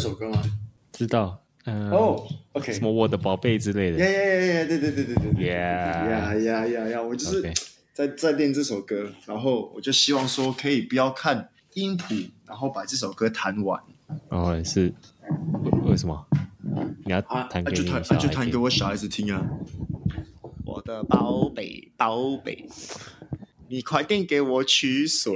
首歌吗？ 知道。 OK， 什么我的宝贝之类的。 对呀， 我就是在练这首歌，然后我就希望说可以不要看音谱，然后把这首歌弹完。 哦，是为什么？你要弹给你小孩听？ 就弹给我小孩子听啊！我的宝贝，宝贝，你快点给我取水。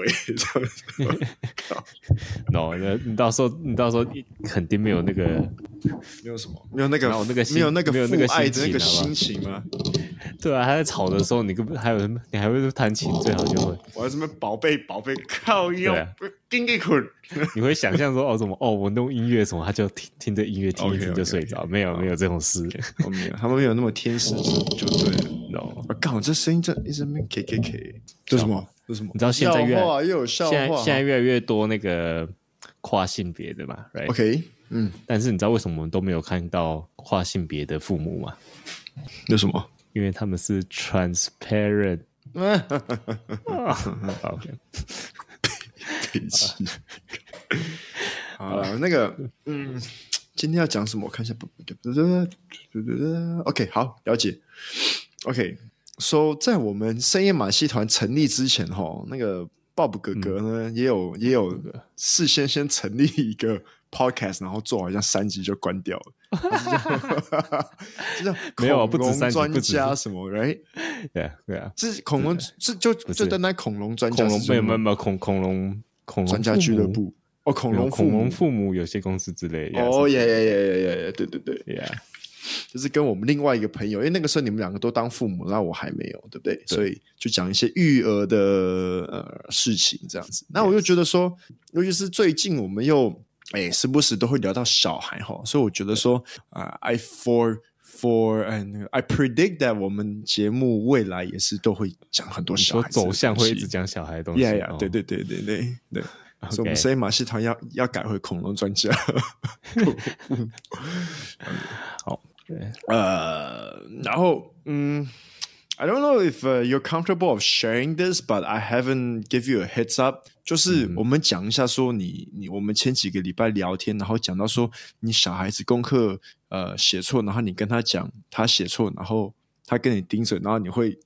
no， 你到时候肯定没有那个， 没有什么，没有那个父爱的那个心情吗？ 对啊，他在吵的时候，你还会弹琴，最好就会。 我在这边宝贝宝贝靠腰，叮一捆。 你会想象说我弄音乐什么，他就听着音乐听一听就睡着，没有这种事。 没有，他们没有那么天使就对了。 no， 靠，这声音这一直没 K， 这什么？这什么？ 你知道现在又有笑话， 现在越来越多那个跨性别的嘛 ，right？ OK， 但是你知道为什么我们都没有看到跨性别的父母吗？ 为什么？ 因为他们是 transparent。OK， 脾气。好了，那个，今天要讲什么？我看一下。OK， 好，了解。OK，so 在我们深夜马戏团成立之前，那个 Bob 哥哥呢，也有事先成立一个 podcast， 然后做好像3集就关掉了。就像没有不止3集， 专家什么 ，right？ 对啊， 是恐龙，就单单恐龙专家， 没有恐龙专家俱乐部恐龙父母有些公司之类的。 对，就是跟我们另外一个朋友，因为那个时候你们2个都当父母，那我还没有，对不对？所以就讲一些育儿的事情这样子。那我就觉得说，尤其是最近我们又时不时都会聊到小孩所以我觉得说I predict that 我们节目未来也是都会讲很多小孩子的东西， 走向会一直讲小孩的东西。 对。所以我们深夜马戏团要改回恐龙专家。 好， 然后I don't know if you're comfortable of sharing this, but I haven't give you a heads up. 就是我们讲一下说我们前几个礼拜聊天，然后讲到说你小孩子功课写错，然后你跟他讲他写错，然后他跟你顶嘴，然后你会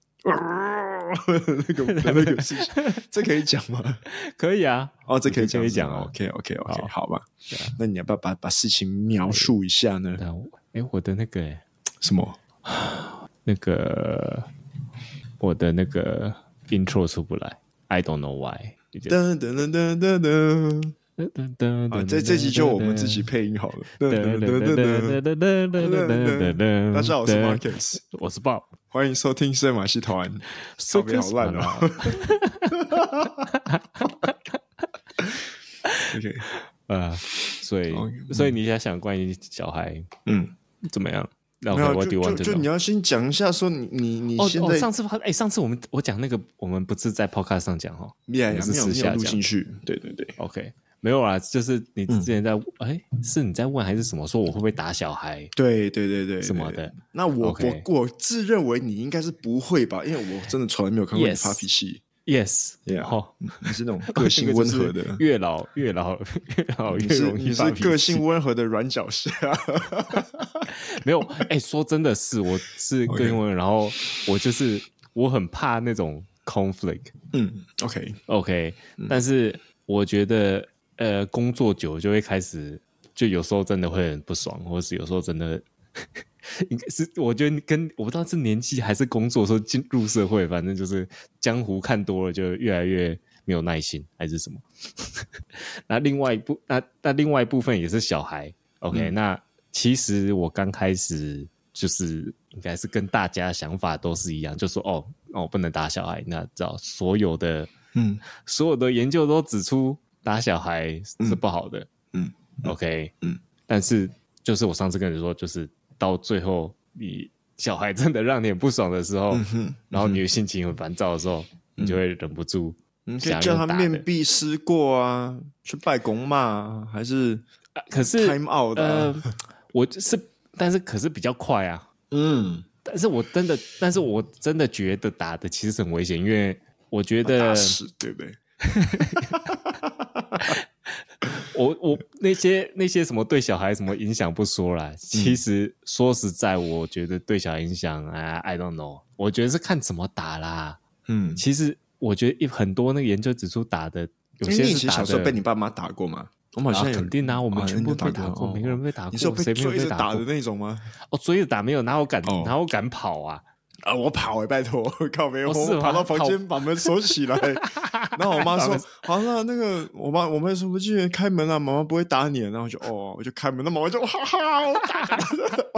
那个事情，这可以讲吗？ 可以啊。 这可以讲。OK， 好吧。那你要不要把事情描述一下呢？ 我的那个什么？ 那个我的那个 intro 出不来 ，I don't know why。 这集就我们自己配音好了。大家好，我是 Marcus， 我是 Bob， 欢迎收听深夜马戏团。手表好烂啊 ！OK， 所以你想关于小孩，怎么样？ 没有，就你要先讲一下，说你现在上次我讲那个，我们不是在 podcast 上讲没有录进去，对 ，OK， 没有啦，就是你之前在是你在问还是什么？说我会不会打小孩？ 对， 什么的？ 那我自认为你应该是不会吧，因为我真的从来没有看过你发脾气。 Yes， 你是那种个性温和的， 越老越容易。 你是个性温和的软脚虾。 没有，说真的是，我是个性温和，然后我很怕那种 conflict。OK， 但是我觉得工作久就会开始，就有时候真的会很不爽，或是有时候真的。应该是我觉得我不知道是年纪还是工作说进入社会，反正就是江湖看多了就越来越没有耐心还是什么。那另外一部分也是小孩 OK，那其实我刚开始就是应该是跟大家想法都是一样，就说不能打小孩。那知道所有的研究都指出打小孩是不好的。OK， 但是就是我上次跟你说，就是到最后你小孩真的让你很不爽的时候，然后你的心情很烦躁的时候，你就会忍不住可以叫他面壁思过啊，去拜公骂，还是可是 time out 的我就是但是可是比较快啊。但是我真的觉得打的其实很危险，因为我觉得打死对不对？ 我那些什么对小孩什么影响不说啦，其实说实在，我觉得对小孩影响I don't know， 我觉得是看怎么打啦。其实我觉得很多那个研究指出打的，有些是打的。 小时候被你爸妈打过吗？我们好像肯定啊，我们全部被打过，每个人被打过。 你是有被追着打的那种吗？ 追着打没有，哪有敢跑啊？ 我跑拜托，靠北，我跑到房间把门锁起来。然后我妈说：“好了，那个我妈说，我进去开门啊，妈妈不会打你。”然后我就开门，那妈妈就哈哈，我打你，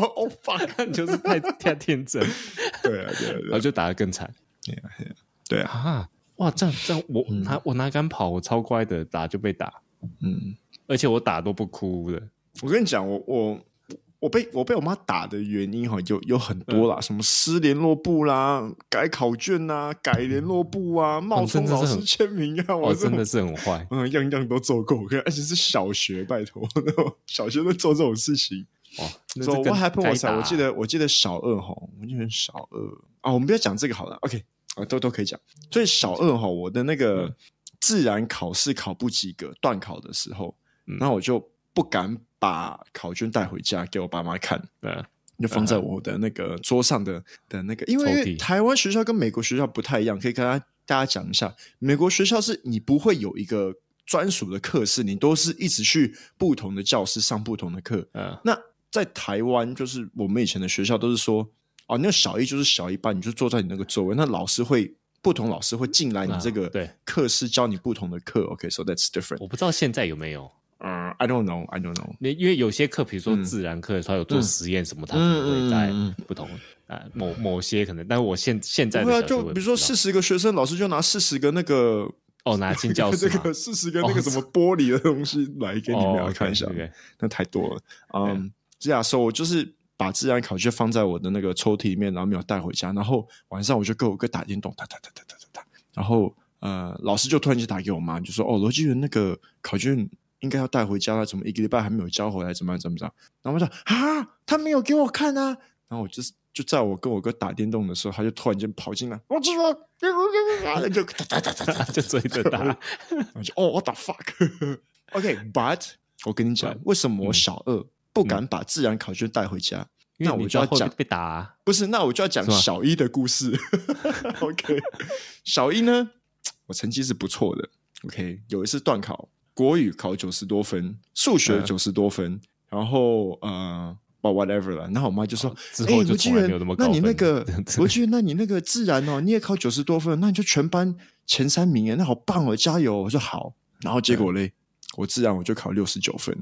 fuck，就是太天真。 对啊， 然后就打得更惨。 对啊， 哇，这样我哪敢跑？我超乖的，打就被打。而且我打都不哭的。 我跟你讲，我被我妈打的原因有很多啦，什么撕联络簿啦、改考卷啊、改联络簿啊、冒充老师签名啊，我真的是很坏， 样样都做过，而且是小学，拜托，小学都做这种事情。哇！So what happened？ 我记得小二我记得小二啊，我们不要讲这个好了 ，OK 啊，都可以讲。所以小二我的那个自然考试考不及格，段考的时候，那我就不敢把考卷带回家给我爸妈看，就放在我的那个桌上的那个，因为台湾学校跟美国学校不太一样，可以跟大家讲一下。美国学校是你不会有一个专属的课室，你都是一直去不同的教室上不同的课。那在台湾，就是我们以前的学校都是说，那个小一就是小一班，你就坐在你那个座位，那不同老师会进来你这个课室教你不同的课。OK，so that's different。 我不知道现在有没有。 I don't know。 因为有些课，比如说自然课，它有做实验什么，它可能会在不同某些可能，但是我现在的就比如说40个学生，老师就拿40个那个拿进教室， 这个40个那个什么玻璃的东西来给你们看一下，那太多了。这样说，我就是把自然考卷放在我的那个抽屉里面，然后没有带回家，然后晚上我就跟我哥打电动，打，然后老师就突然间打给我妈，就说罗基元那个考卷应该要带回家了，怎么1个礼拜还没有交回来，怎么样？然后我说他没有给我看啊，然后我就在我跟我哥打电动的时候，他就突然间跑进来，我记得就追着打， 我就what the fuck OK，but 我跟你讲，为什么我小二不敢把自然考卷带回家？那我就要讲被打， 不是？那我就要讲小一的故事。OK， 小一呢，我成绩是不错的。OK， 有一次段考，国语考90多分，数学90多分，然后whatever 了。然后我妈就说：“ 之后就从来没有那么高分。 那你那个，我记得那你那个自然你也考90多分，那你就全班前3名耶，那好棒哦，加油！”我说好。然后结果嘞，我自然我就考69分。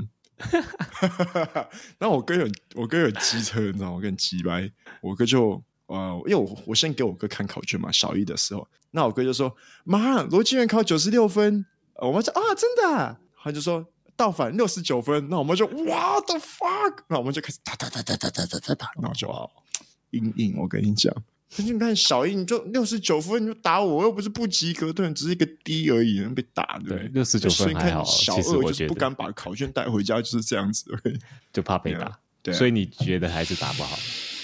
然后我哥有机车，你知道吗？我跟鸡掰，我哥就因为我先给我哥看考卷嘛，小一的时候，那我哥就说：“妈，罗金元考96分。”我妈说：“真的啊？”他就说倒反69分，那我们就 What the fuck？ 那我们就开始打，然后就硬，我跟你讲。你看小一你就69分，你就打我又不是不及格，对，只是一个 D 而已，被打对 69分还好。 小二就是不敢把考卷带回家，就是这样子， 就怕被打。 对， 所以你觉得还是打不好？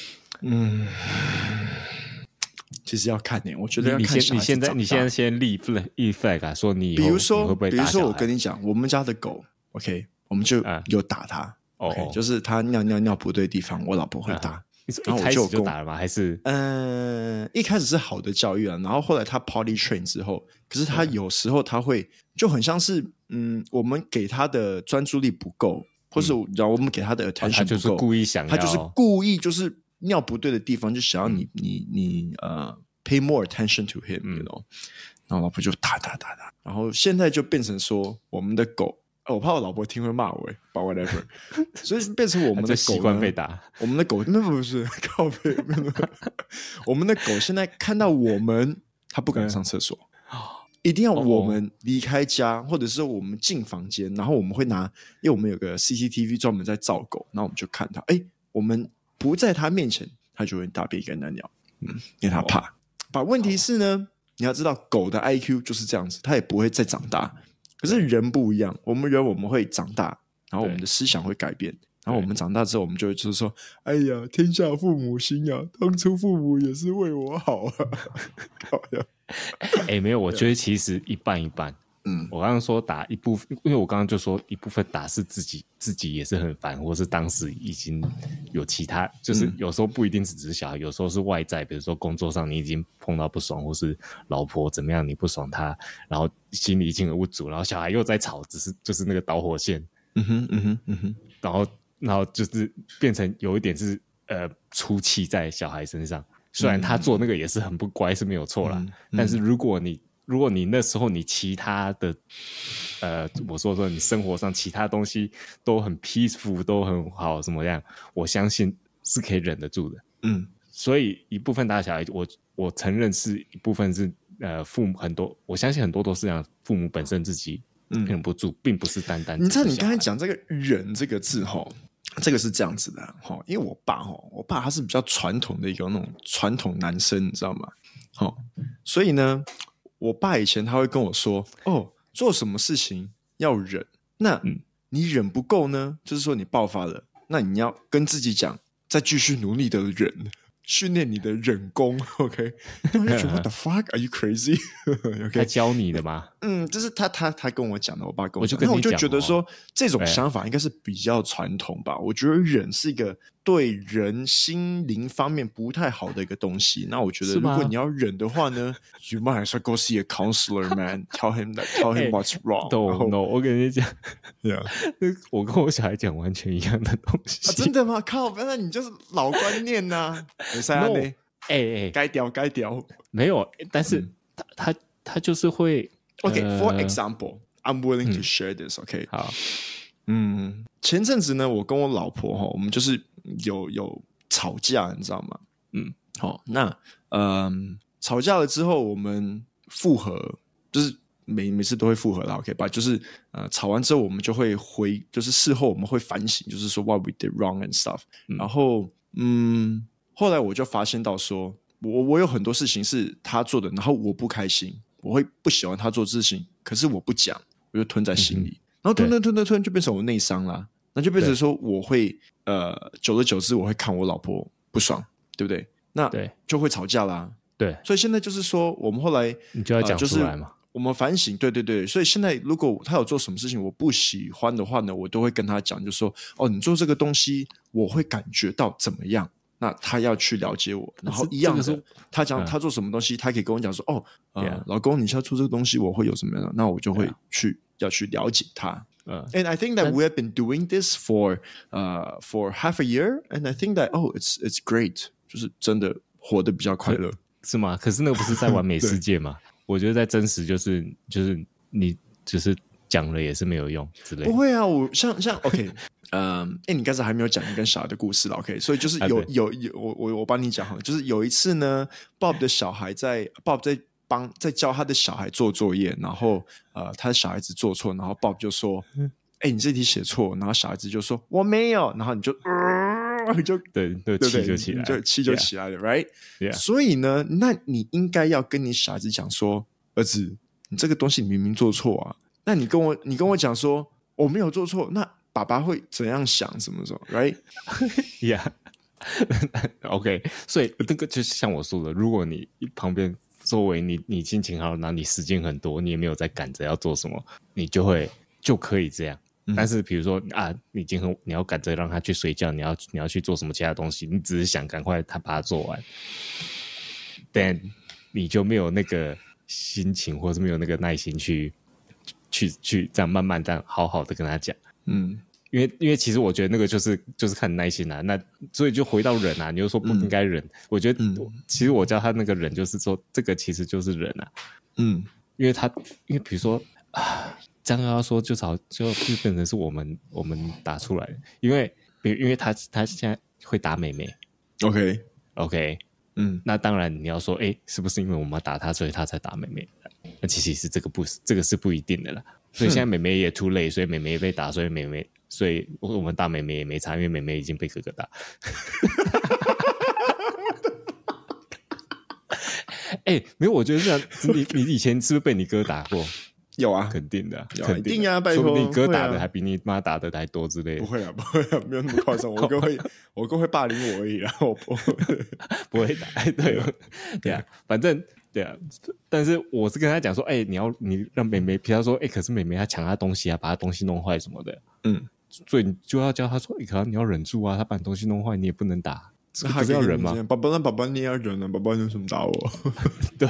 其实要看我觉得要看你现在先立 flag 啊，说你以后比如说我跟你讲，我们家的狗 ，OK， 我们就有打它，OK， 就是它尿不对地方，我老婆会打。 然后一开始就打了吗？还是一开始是好的教育啊，然后后来他 potty train 之后，可是他有时候他会就很像是我们给他的专注力不够，或是然后我们给他的 attention 不够，他就是故意想要， 他就是故意就是尿不对的地方就想要你pay more attention to him，you know，然后老婆就打，然后现在就变成说我们的狗。我怕我老婆听会骂我，but whatever， 所以变成我们的狗习惯被打。 我们的狗那不是靠背，我们的狗现在看到我们，它不敢上厕所，一定要我们离开家，或者是我们进房间，然后我们会拿，因为我们有个 CCTV 专门在照狗，然后我们就看它，我们不在它面前，它就会大便跟它尿，因为它怕。把问题是呢，你要知道狗的 IQ 就是这样子，它也不会再长大。可是人不一样，我们会长大，然后我们的思想会改变，然后我们长大之后，我们就会就是说，哎呀，天下父母心啊，当初父母也是为我好啊。 没有，我觉得其实一半一半。 我刚刚说打一部分，因为我刚刚就说一部分打是自己也是很烦，或是当时已经有其他，就是有时候不一定只是小孩，有时候是外在，比如说工作上你已经碰到不爽，或是老婆怎么样你不爽他，然后心里已经有无助，然后小孩又在吵，就是那个导火线，然后就是变成有一点是出气在小孩身上，虽然他做那个也是很不乖是没有错啦，但是如果你那时候你其他的我说你生活上其他东西都很 peaceful 都很好什么样，我相信是可以忍得住的。所以一部分打小孩我承认是一部分是父母很多，我相信很多都是这样，父母本身自己忍不住，并不是单单你知道你刚才讲这个忍这个字齁，这个是这样子的齁，因为我爸他是比较传统的一个那种传统男生，你知道吗？齁，所以呢我爸以前他会跟我说，做什么事情要忍，那你忍不够呢，就是说你爆发了，那你要跟自己讲，再继续努力的忍，训练你的忍功 ，OK？ 我就觉得 What the fuck? Are you crazy? OK？ 他教你的吗？ 这是他跟我讲的，我爸跟我讲， 那我就觉得说这种想法应该是比较传统吧。我觉得忍是一个对人心灵方面不太好的一个东西。那我觉得如果你要忍的话呢，You might as well go see a counselor, man. Tell him what's wrong. No, 我跟你讲，我跟我小孩讲完全一样的东西。 真的吗？靠，那你就是老观念呐。 No， 该掉。 没有，但是他就是会。 Okay, for example, I'm willing to share this. Okay, 好， 前阵子呢，我跟我老婆我们就是有吵架，你知道吗？好，那吵架了之后，我们复合，就是每次都会复合啦 ，OK 吧？就是吵完之后，我们就会就是事后我们会反省，就是说 what we did wrong and stuff。然后后来我就发现到说，我有很多事情是他做的，然后我不开心。我会不喜欢他做事情，可是我不讲，我就吞在心里，然后吞就变成我内伤啦，那就变成说我会久而久之我会看我老婆不爽，对不对？那就会吵架啦。 对， 所以现在就是说，我们后来你就要讲出来嘛。 我们反省，对，所以现在如果他有做什么事情我不喜欢的话呢，我都会跟他讲，就说你做这个东西我会感觉到怎么样。那他要去了解我，然后一样的，他讲他做什么东西，他可以跟我讲说，老公，你现在做这个东西，我会有什么样的？那我就会要去了解他。And I think that we have been doing this for half a year, and I think that it's great， 就是真的活得比较快乐， 是吗？可是那个不是在完美世界嘛？我觉得在真实就是你只是讲了也是没有用之类的。 不会啊，我像 OK。你刚才还没有讲你跟小孩的故事了 ，OK？ 所以就是我帮你讲哈，就是有一次呢 ，Bob 的小孩Bob 在教他的小孩做作业，然后他的小孩子做错，然后 Bob 就说：“你这题写错。”然后小孩子就说：“我没有。”然后你就对气就起来， 气就起来了 ，right？ 所以呢，那你应该要跟你小孩子讲说：“儿子，你这个东西你明明做错啊，那你跟我讲说我没有做错，那。”爸爸会怎样想？什么时候 ，right？ Yeah， OK。所以那个就是像我说的，如果你旁边周围你心情好，然后你时间很多，你也没有在赶着要做什么，你就可以这样。但是比如说你要赶着让他去睡觉，你要去做什么其他东西，你只是想赶快把它做完，但你就没有那个心情，或是没有那个耐心去这样慢慢这样好好的跟他讲。因为其实我觉得那个就是看耐心啊，那所以就回到忍啊，你就说不应该忍。我觉得其实我教他那个忍，就是说这个其实就是忍啊。因为比如说这样要说就变成是我们打出来的，因为他现在会打妹妹 ，OK， 那当然你要说是不是因为我们打他，所以他才打妹妹？那其实这个是不一定的啦。所以现在妹妹也 too late， 所以妹妹被打，所以我们打妹妹也没差，因为妹妹已经被哥哥打。没有，我觉得这样，你以前是不是被你哥打过？ 有啊， 肯定的， 肯定啊，拜托， 说不定你哥打的还比你妈打的还多之类的。 不会啊，没有那么夸张。我哥会霸凌我而已啦，我不会打。对啊，反正对啊，但是我是跟他讲说，你让妹妹，比方说，可是妹妹她抢她东西啊，把她东西弄坏什么的，所以你就要教她说，可能你要忍住啊，她把你东西弄坏，你也不能打，这不是要忍吗？ 爸爸你也要忍啊，爸爸你为什么打我？ 对，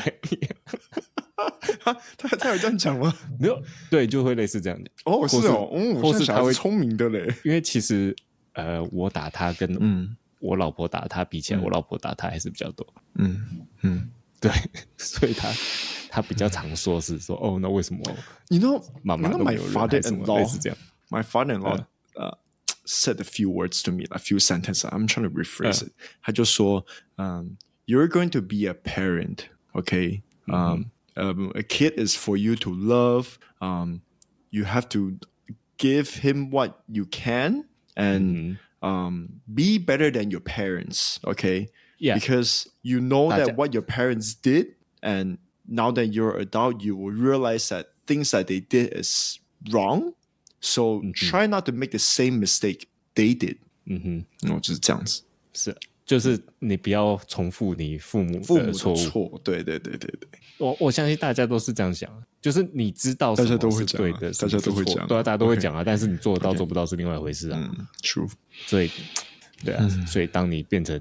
他有这样讲吗？ 没有，对，就会类似这样讲。 哦，是哦， 或是他会聪明的嘞， 因为其实我打他跟我老婆打他比起来，我老婆打他还是比较多。对，所以他比较常说是说，哦，那为什么妈妈都没有人还是什么类似这样 ？My father-in-law said a few words to me, a few sentences. I'm trying to rephrase it. 他就说，You're going to be a parent, okay? A kid is for you to love. You have to give him what you can and be better than your parents, okay? Yeah. Because you know that what your parents did, and now that you're an adult, you will realize that things that they did is wrong. So try not to make the same mistake they did. 就是这样子。 是，就是你不要重复你父母的错误。 对。 我相信大家都是这样想，就是你知道什么是对的， 大家都会讲， 对啊，大家都会讲啊。但是你做得到做不到是另外一回事啊。 True。 所以，对啊，所以当你变成，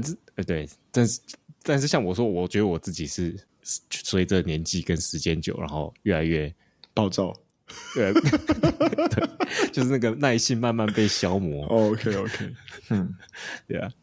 但是像我说，我觉得我自己是随着年纪跟时间久，然后越来越暴躁。 对，就是那个耐性慢慢被消磨。 OK， 对啊，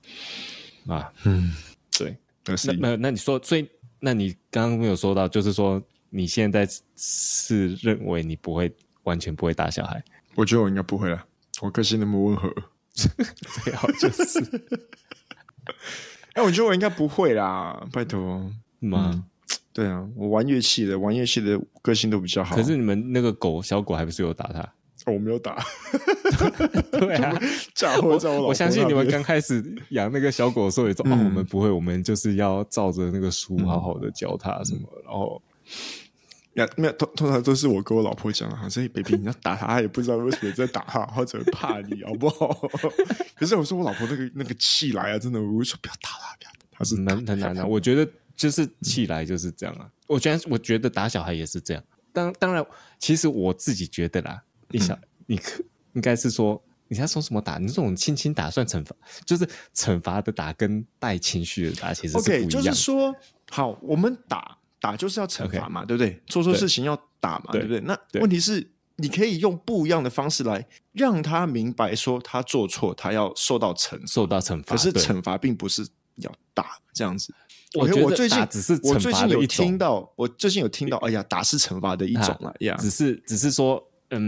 对。那你说，所以那你刚刚没有说到，就是说你现在是认为你完全不会打小孩？ 我觉得我应该不会啦，我个性那么温和， 最好就是。 我觉得我应该不会啦，拜托。对啊，我玩乐器的个性都比较好。 可是你们那个小狗还不是有打他？ 我没有打。 对啊，我相信你们刚开始养那个小狗的时候也说，我们不会，我们就是要照着那个书好好的教它什么，然后没有，通常都是我跟我老婆讲，所以 baby 你要打他，他也不知道为什么在打他，或者会怕你，好不好？可是我说我老婆那个气来啊，真的，我会说不要打他，不要打他，是很难啊。我觉得就是气来就是这样啊。我觉得打小孩也是这样。当然，其实我自己觉得啦，你应该是说你在说什么打？你这种轻轻打算惩罚，就是惩罚的打跟带情绪的打其实是不一样的。 就是说，好，我们打就是要惩罚嘛，对不对？做错事情要打嘛，对不对？那问题是，你可以用不一样的方式来让他明白，说他做错，他要受到惩罚。可是惩罚并不是要打这样子。 我觉得打只是惩罚的一种。 我最近有听到，哎呀，打是惩罚的一种了呀。 只是说，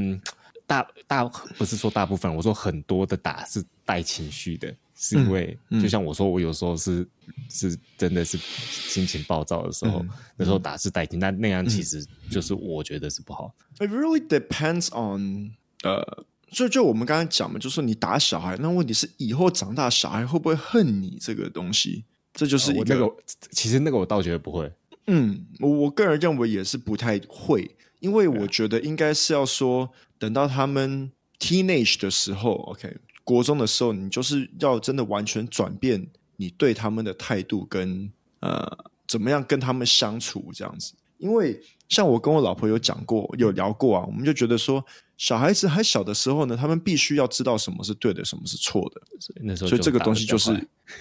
不是说大部分，我说很多的打是带情绪的，是因为就像我说，我有时候是真的是心情暴躁的时候，那时候打是带情，那样其实就是我觉得是不好。 It really depends on 就我们刚才讲嘛，就是说你打小孩，那问题是以后长大小孩会不会恨你这个东西，这就是一个其实那个我倒觉得不会。 我个人认为也是不太会，因为我觉得应该是要说，等到他们 teenage 的时候 ，OK， 国中的时候，你就是要真的完全转变你对他们的态度跟怎么样跟他们相处这样子。因为像我跟我老婆有聊过啊，我们就觉得说，小孩子还小的时候呢，他们必须要知道什么是对的，什么是错的。所以这个东西就是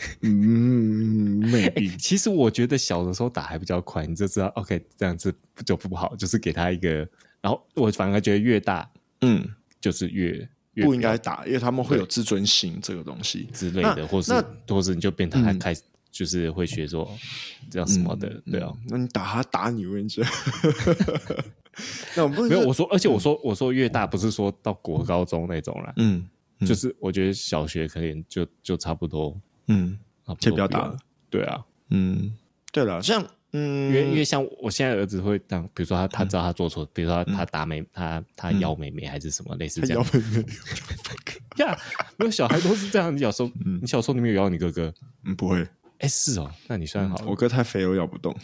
，maybe。 其实我觉得小的时候打还比较快，你就知道 ，OK， 这样子就不好，就是给他一个。然后我反而觉得越大，就是越不应该打，因为他们会有自尊心这个东西之类的，或是你就变他开始。就是会学说这样什么的，对啊。 那你打他打你，我跟你讲。那我不没有我说，而且我说越大不是说到国高中那种啦，就是我觉得小学可能就差不多， 先不要打了， 对啊， 对了，像因为像我现在儿子会当，比如说他知道他做错，比如说他打他咬妹妹还是什么类似这样， 他咬妹妹呀，没有小孩都是这样，你小时候你没有咬你哥哥？ 不会。 是哦，那你算好了。 我哥太肥了，我咬不动。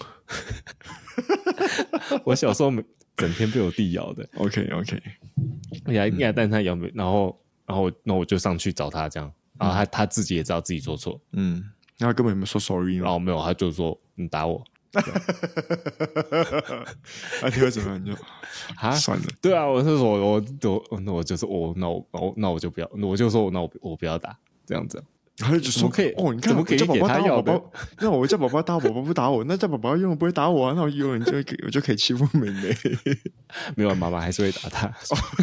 我小时候整天被我弟咬的。 OK， 但他咬没，然后我就上去找他这样，然后他自己也知道自己做错， 他根本没说 sorry， 然后没有，他就说你打我， 啊，你会怎么样？你就啊， 算了。 对啊，我是说我就是那我就不要，我就说我不要打这样子。 然后就说可以哦，你看怎么可以我叫宝宝打我， 给他要的宝宝，那我叫宝宝打我，宝宝不打我，那叫宝宝永远不会打我啊，那我永远我就可以欺负妹妹。 没有，妈妈还是会打他。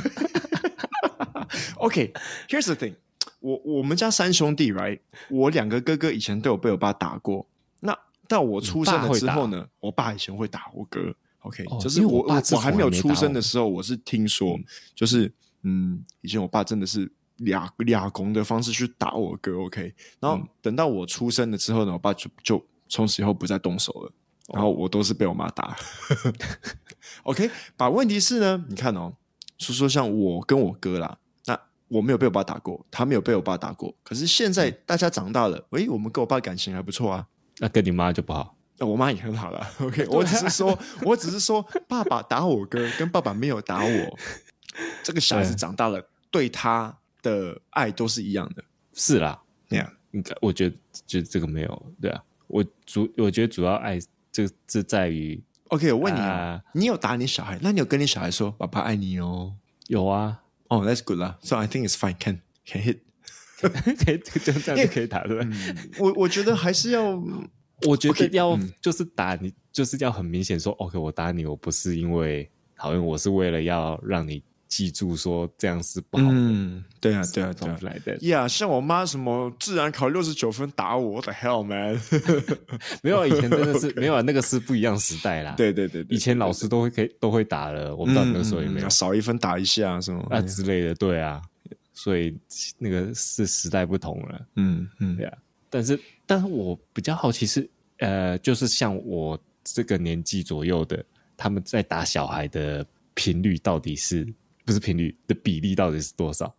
OK，here's the thing， 我们家3兄弟 ，right？ 我2个哥哥以前都有被我爸打过。那到我出生了之后呢，我爸以前会打我哥。OK，就是我还没有出生的时候，我是听说，就是以前我爸真的是俩公的方式去打我哥。OK， 然后等到我出生了之后呢，我爸就从此以后不再动手了。然后我都是被我妈打。OK， 把问题是呢，你看哦，说像我跟我哥啦，那我没有被我爸打过，他没有被我爸打过。可是现在大家长大了，我们跟我爸感情还不错啊。 那跟你妈就不好。 我妈也很好啦。OK， 我只是说，爸爸打我哥跟爸爸没有打我，这个小孩子长大了，对他的爱都是一样的。 是啦， 那样， 应该我觉得这个没有，对啊，我觉得主要爱这在于 OK， 我问你你有打你小孩，那你有跟你小孩说爸爸爱你哦？ 有啊。 That's good 啦。So I think it's fine. Can hit， 可以就这样就可以打对吧？ 我觉得还是要。 我觉得要就是打你，就是要很明显说 ，OK， 我打你，我不是因为讨厌，我是为了要让你记住说这样是不好的。 对啊。Yeah， 像我妈什么自然考69分打我 ，What the hell man？ 没有，以前真的是没有啊，那个是不一样时代啦。 对， 以前老师都会打了，我不知道那个时候有没有少1分打一下什么之类的，对啊，所以那个是时代不同了。对啊。但是我比较好奇是，就是像我这个年纪左右的，他们在打小孩的频率到底是不是频率的比例到底是多少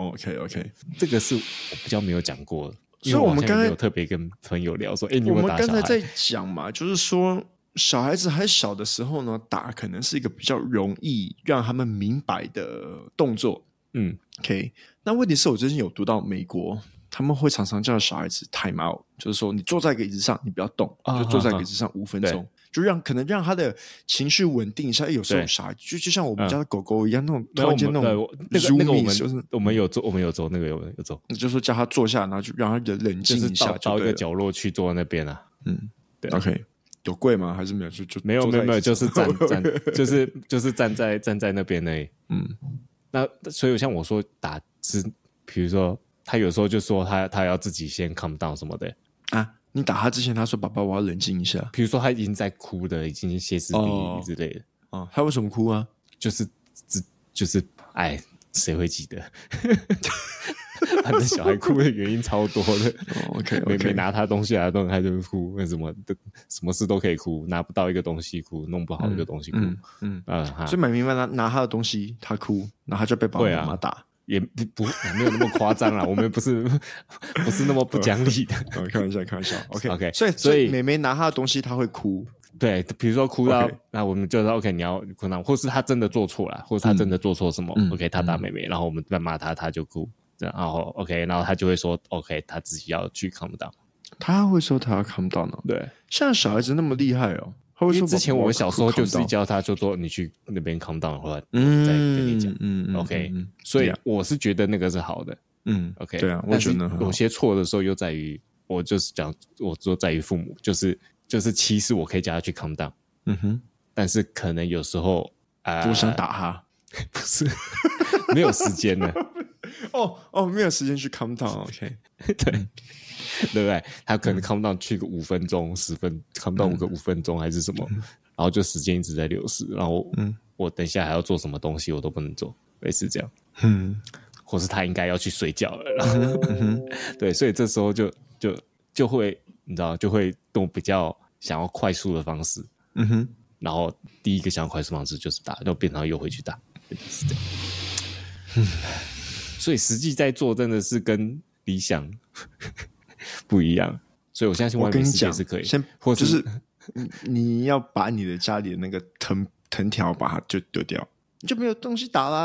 ？OK， 这个是我比较没有讲过的， 所以我们刚才有特别跟朋友聊说，你有没有打小孩？ 我们刚才在讲嘛，就是说小孩子还小的时候呢，打可能是一个比较容易让他们明白的动作。OK， 那问题是我最近有读到美国。他们会常常叫小孩子 time out， 就是说你坐在一个椅子上，你不要动，就坐在一个椅子上5分钟，就可能让他的情绪稳定一下。有时候小孩就像我们家的狗狗一样，那种突然间那种那个我们有做那个有做， 你就说叫他坐下，然后就让他冷静一下， 到一个角落去坐那边啊。 对 ，OK， 有贵吗？还是没有？就没有，就是站，就是站在那边而已。那所以像我说打是，比如说。他有时候就说他要自己先 calm down 什么的啊！你打他之前，他说：“爸爸，我要冷静一下。” 比如说他已经在哭的，已经歇斯底里之类的。 他为什么哭啊？ 就是哎，谁会记得？反正小孩哭的原因超多的。 OK， 每拿他东西来动，他就会哭。为什么什么事都可以哭？拿不到一个东西哭，弄不好一个东西哭。 所以买明白拿他的东西，他哭，然后他就被爸爸妈妈打。 也不没有那么夸张啦，我们不是那么不讲理的。 开玩笑。OK， 所以妹妹拿她的东西，她会哭。 对，比如说哭到那我们就说 OK， 你要哭到，或是她真的做错了，或是她真的做错什么，OK， 她打妹妹，然后我们在骂她，她就哭，然后 OK， 然后她就会说 OK， 她自己要去 calm down。 她会说她要 calm down 哦。 对， 像小孩子那么厉害哦。 因为之前我们小时候就是叫他，就说你去那边 calm down 的话，再跟你讲，OK。所以我是觉得那个是好的，OK。 对啊，我觉得有些错的时候又在于，我就是讲，我说在于父母，就是其实我可以叫他去 calm down，但是可能有时候我想打他， 不是没有时间了， 没有时间去 calm down，OK， 对。对不对？他可能 calm down 去个5分钟、10分 ，calm down 个5分钟还是什么，然后就时间一直在流逝，然后我等一下还要做什么东西我都不能做，类似这样，或是他应该要去睡觉了，然后对，所以这时候就会你知道，就会用比较想要快速的方式，然后第一个想要快速方式就是打，然后变成又回去打，是这样，所以实际在做真的是跟理想不一样，所以我相信外面世界是可以。 先，或者就是你要把你的家里的那个藤条把它就丢掉，你就没有东西打啦。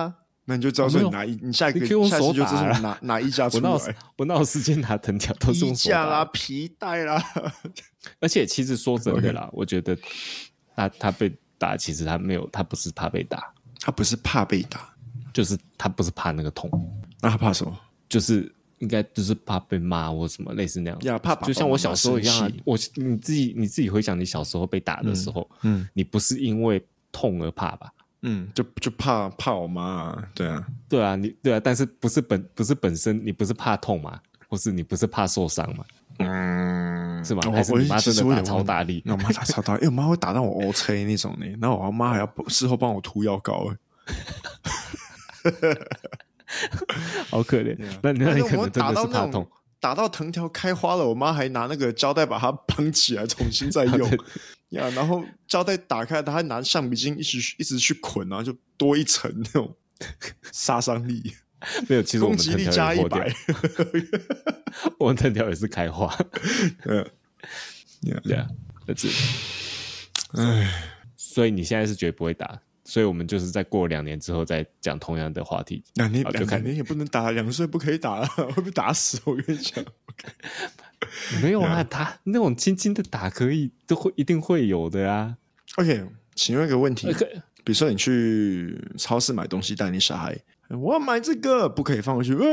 那你就知道说你下一个下次就知道拿衣架出来。 我哪有时间拿藤条，都是用手打。 衣架啦，皮带啦。 而且其实说真的啦，我觉得他被打，其实他不是怕被打， 他不是怕被打， 就是他不是怕那个痛， 那他怕什么？ 就是应该就是怕被骂或什么类似那样呀，怕就像我小时候一样啊。你自己回想你小时候被打的时候，你不是因为痛而怕吧？ 就怕我妈啊，对啊， 对啊，但是不是本身你不是怕痛嘛，或是你不是怕受伤嘛？是吗？还是你妈真的打超大力？ 我妈打超大力，我妈会打到我 OK 那种呢，然后我妈还要事后帮我涂药膏， 好可怜。那你可能真的是怕痛。 打到藤条开花了，我妈还拿那个胶带把它绑起来，重新再用呀。然后胶带打开，她还拿橡皮筋一直去捆，然后就多一层那种杀伤力。 没有，其实我们攻击力加100， 我们藤条也是开花。对啊，所以你现在是绝对不会打。所以我们就是在过2年之后再讲同样的话题。 2年也不能打，2岁不可以打了，会被打死。我跟你讲， 没有啊，他那种轻轻的打可以，一定会有的啊。 OK， 请问一个问题，比如说你去超市买东西，带你小孩，我要买这个，不可以放回去。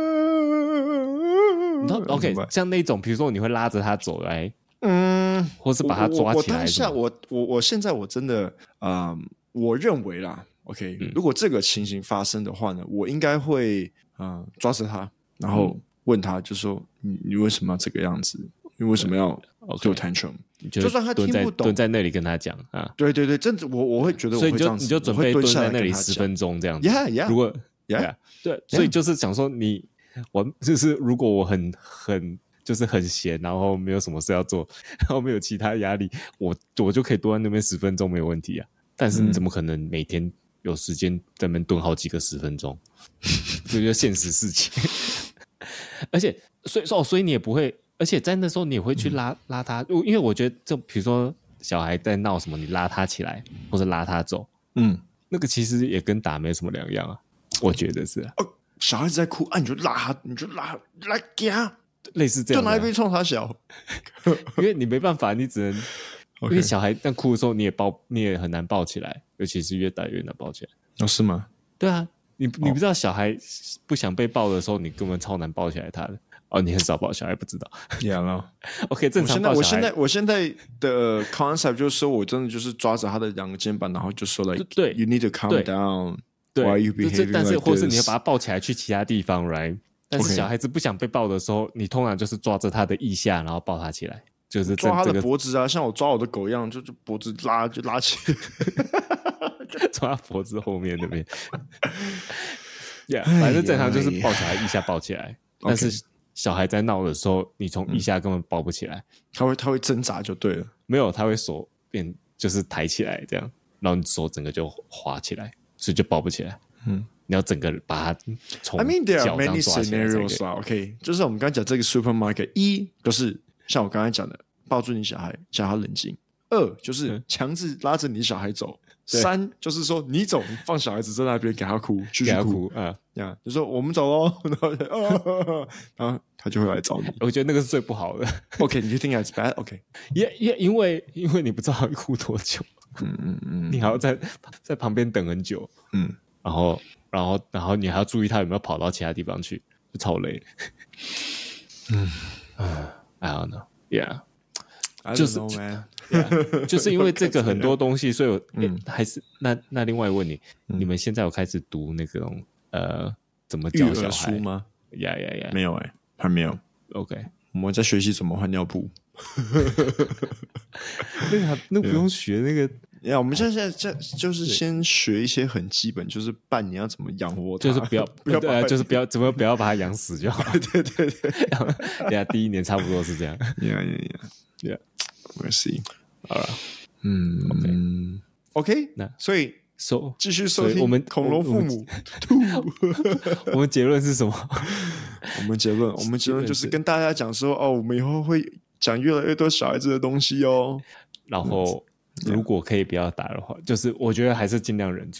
OK， 像那种，比如说你会拉着他走来，或是把他抓起来。 我现在我真的我认为啦 ，OK，如果这个情形发生的话呢，我应该会抓着他，然后问他，就说你为什么要这个样子？你为什么要做 tantrum？ 就算他听不懂， 蹲在那里跟他讲啊。 对，真的我会觉得我会这样子， 所以你就准备蹲在那里10分钟这样子。 Yeah， 如果对，所以就是想说我就是如果我很就是很闲，然后没有什么事要做，然后没有其他压力，我就可以蹲在那边10分钟没有问题啊。但是你怎么可能每天有时间在那边蹲好几个10分钟？这就是现实事情。而且，所以你也不会，而且在那时候你也会去拉他，因为我觉得，就比如说小孩在闹什么，你拉他起来或者拉他走，那个其实也跟打没什么两样啊，我觉得是。 小孩子在哭啊，你就拉他，来给他， 类似这样， 就拿一杯冲他小， 因为你没办法，你只能。因为小孩在哭的时候，你也很难抱起来，尤其是越大越难抱起来。 哦，是吗？ 对啊，你不知道小孩不想被抱的时候，你根本超难抱起来他的。哦，你很少抱小孩，不知道。OK， 正常抱小孩。 我现在的 concept 就是说我真的就是抓着他的2个肩膀，然后就说了，对 ，you need to calm down。 对， you behaving 但是 like 或是你要把他抱起来去其他地方 ，right？ 但是小孩子不想被抱的时候，你通常就是抓着他的腋下，然后抱他起来。就是抓他的脖子啊，像我抓我的狗一样，就脖子拉起抓他脖子后面那边。反正正常就是抱起来，腋下抱起来。但是小孩在闹的时候，你从腋下根本抱不起来， 他会挣扎就对了。 没有，他会手就是抬起来这样，然后你手整个就滑起来，所以就抱不起来。你要整个把它从 there are 脚上 many 抓起来。 scenarios 啊 ，OK， 就是我们刚才讲这个 supermarket，就是像我刚才讲的，抱住你小孩，叫他冷静；2就是强制拉着你小孩走；3就是说你走，你放小孩子在那边给他哭，继续哭就说我们走咯，然后他就会来找你。 我觉得那个是最不好的。 OK， 你就think it's bad？ OK， 因为你不知道他会哭多久，你还要在旁边等很久，然后你还要注意他有没有跑到其他地方去，就超累。I don't know， yeah。就是就是因为这个很多东西，所以我还是那另外问你，你们现在有开始读那种怎么教小孩书吗？ 没有还没有。 OK， 我们在学习怎么换尿布。 那不用学那个。 我们现在就是先学一些很基本，就是伴你要怎么养活它， 就是不要怎么不要把它养死就好。 对。 第1年差不多是这样。 We'll see。 好了 ，OK， 那所以继续收听我们恐龙父母。 我们结论是什么？ 我们结论就是跟大家讲说，我们以后会讲越来越多小孩子的东西哦。 然后如果可以不要打的话，就是我觉得还是尽量忍住啦。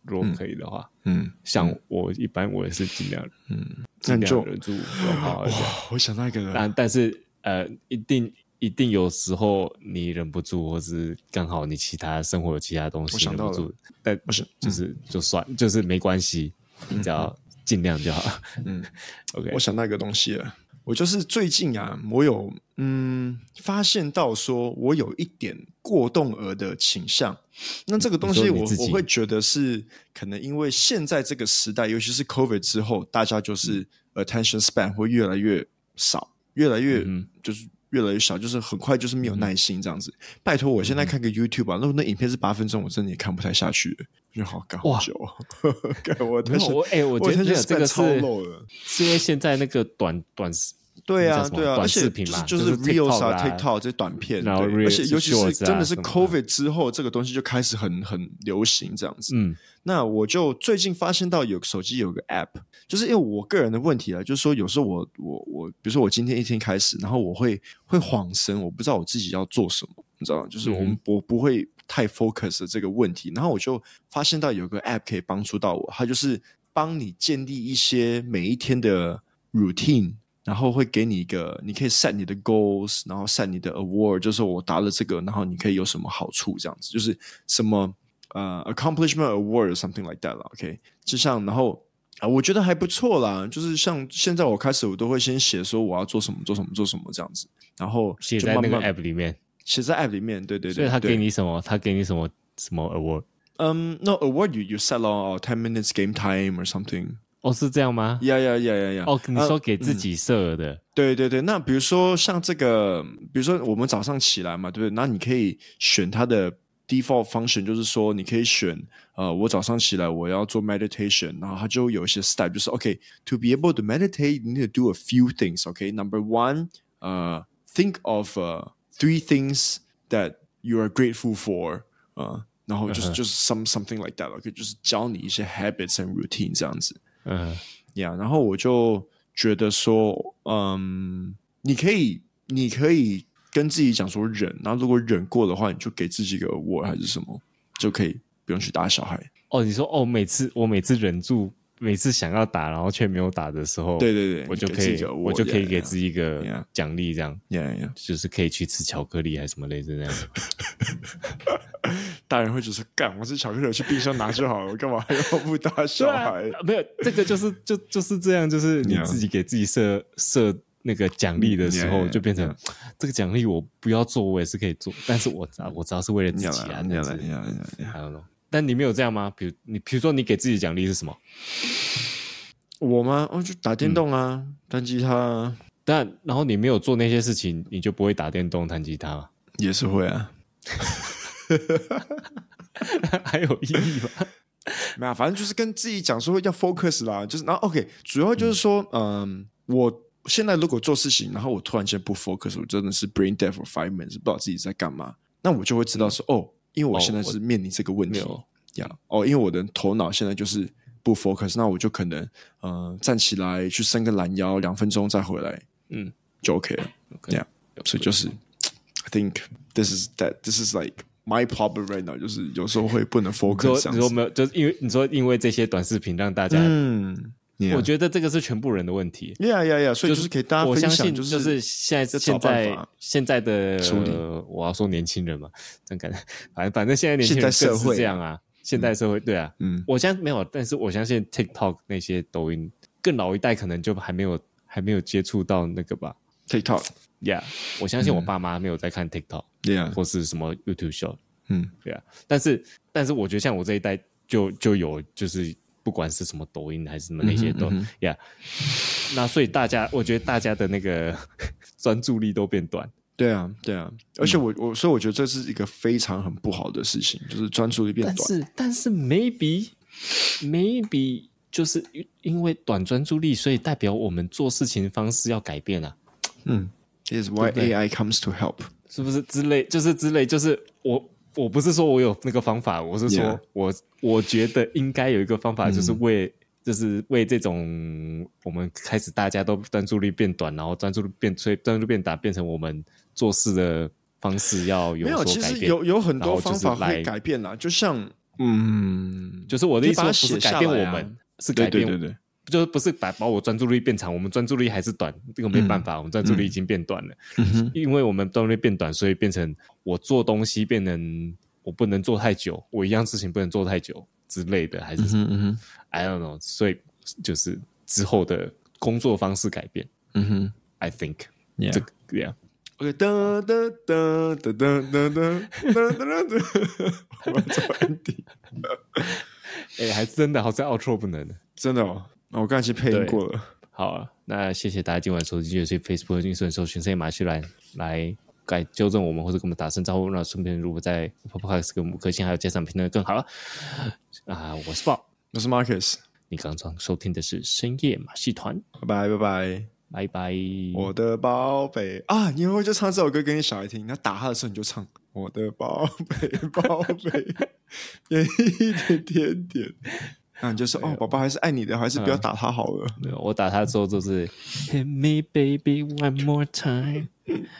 如果可以的话，像我一般我也是尽量忍住，哇， 我想到一个人， 但是一定有时候你忍不住，或是刚好你其他生活有其他东西忍不住，但就算就是没关系，你只要尽量就好。OK， 我想到一个东西了，我就是最近啊，我有发现到说我有一点过动儿的倾向。那这个东西我会觉得是可能因为现在这个时代，尤其是 COVID 之后，大家就是 attention span 会越来越少，越来越就是越来越小，就是很快就是没有耐心这样子。拜托，我现在看个 YouTube 啊，那影片是8分钟，我真的也看不太下去了，就好干好久。我觉得这个是因为现在那个短对啊， 短视频嘛， 就是 Reels 啊 TikTok 这短片， 然后而且尤其是真的是 COVID 之后，这个东西就开始很流行这样子。那我就最近发现到有手机有个 App， 就是因为我个人的问题啊，就是说有时候我比如说我今天一天开始，然后我会恍神，我不知道我自己要做什么，你知道吗？就是我不会太 focus 的这个问题，然后我就发现到有个 App 可以帮助到我，它就是帮你建立一些每一天的 routine。然后会给你一个，你可以 set 你的 goals， 然后 set 你的 award， 就是我达了这个，然后你可以有什么好处，这样子，就是什么accomplishment award something like that 啦 ，OK， 就像然后我觉得还不错啦，就是像现在我开始我都会先写说我要做什么做什么做什么这样子，然后写在那个 app 里面， 写在 app 里面，对。 所以他给你什么？他给你什么 award？ No award you set on 10 minutes game time or something。 是这样吗？ 呀。 你说给自己设的？ 对。那比如说像这个，比如说我们早上起来嘛，对不对？那你可以选它的 default function， 就是说你可以选我早上起来我要做 meditation， 然后它就有一些 step， 就是 OK to be able to meditate you need to do a few things。 OK number one think of 3 things that you are grateful for 然后就是 something like that。 OK 就是教你一些 habits and routine 这样子。然后我就觉得说，你可以跟自己讲说忍，然后如果忍过的话，你就给自己一个 award 还是什么，就可以不用去打小孩。 你说我每次忍住，每次想要打，然后却没有打的时候， 对， 我就可以给自己一个奖励，这样，就是可以去吃巧克力还是什么类似那样。 大人会觉得干，我吃巧克力，我去冰箱拿就好了，我干嘛还要不打小孩？ 没有，这个就是这样，就是你自己给自己设那个奖励的时候，就变成这个奖励我不要做，我也是可以做，但是我知道是为了自己啊。I don't know， 但你没有这样吗？比如说你给自己奖励是什么？ 我吗？就打电动啊，弹吉他啊。 然后你没有做那些事情，你就不会打电动、弹吉他吗？ 也是会啊。 还有意义吗？ 没有，反正就是跟自己讲说要 focus 啦，就是然后 OK， 主要就是说，我现在如果做事情，然后我突然间不 focus， 我真的是 brain dead for 5 minutes， 不知道自己在干嘛，那我就会知道说，因为我现在是面临这个问题，因为我的头脑现在就是不 focus， 那我就可能站起来去伸个懒腰2分钟再回来，就 OK 了，所以就是 I think this is like my problem right now， 就是有时候会不能 focus。 你说没有，就是因为这些短视频让大家，我觉得这个是全部人的问问题。 所以就是给大家分享， 我相信就是现在的我要说年轻人嘛，这样感觉，反正现在年轻人更是这样啊。现代社会对啊，我相信没有，但是我相信 TikTok 那些抖音，更老一代可能就还没有接触到那个吧。 TikTok， 我相信我爸妈没有在看 TikTok， 或是什么 YouTube Show， 对啊，但是我觉得像我这一代就有，就是不管是什么抖音还是什么那些都那所以我觉得大家的那个专注力都变短。对啊， 而且所以我觉得这是一个非常很不好的事情，就是专注力变短。 但是 maybe 就是因为短专注力，所以代表我们做事情方式要改变啊。 Is why AI comes to help， 是不是之类？就是我不是说我有那个方法，我是说我觉得应该有一个方法，就是为这种我们开始大家都专注力变短，然后专注力变短，变成我们做事的方式要有所改变。 没有，其实有很多方法会改变啦，就像就是我的意思说不是改变我们，是改变对， 就是不是把我专注力变长，我们专注力还是短，这个没办法，我们专注力已经变短了，因为我们专注力变短，所以变成我做东西变成我不能做太久，我一样事情不能做太久之类的，还是什么？I don't know， 所以就是之后的工作方式改变。I think， 这个 OK， 哒哒哒哒哒哒哒哒哒，我要做 ending。 还真的好像 outro 不能， 真的哦。那我刚才其实配音过了。 好啊，那谢谢大家今晚收听，记得去 Facebook 和 Instagram 搜寻“马戏来改纠正我们，或者跟我们打声招呼。那顺便如果在 Podcast 跟5颗星还有加上评论更好了。我是 Bob， 我是 Marcus， 你刚刚收听的是深夜马戏团， 拜拜。 拜拜， 我的宝贝啊！你以后就唱这首歌给你小孩听，他打他的时候你就唱我的宝贝宝贝，点一点点点，那你就说宝宝还是爱你的，还是不要打他好了。 我打他之后就是 Hit me baby one more time